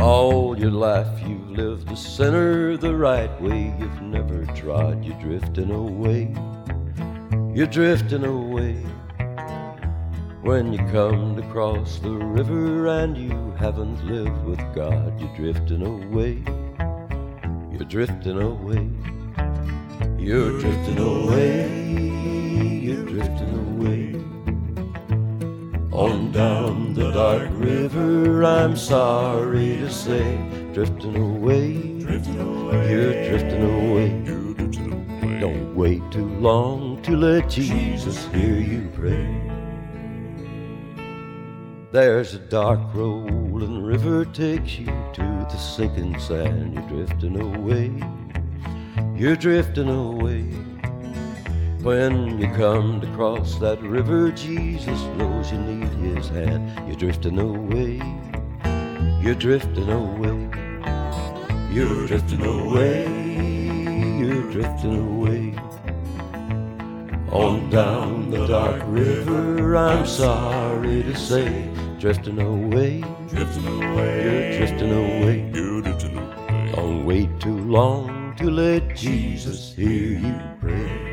All your life you've lived the sinner the right way. You've never tried, you're drifting away. You're drifting away. When you come to cross the river and you haven't lived with God, you're drifting away. You're drifting away. You're drifting away. You're drifting away. On down the dark river, I'm sorry to say, drifting away. Drifting away. You're drifting away. You're drifting away. Don't wait too long to let Jesus hear you pray. There's a dark rolling river takes you to the sinking sand. You're drifting away. You're drifting away. When you come to cross that river, Jesus knows you need his hand. You're drifting away. You're drifting away. You're drifting away. You're drifting away. On down the dark river, I'm sorry to say, drifting away. Drifting away. You're drifting away. You're drifting away. Don't wait too long to let Jesus hear you pray.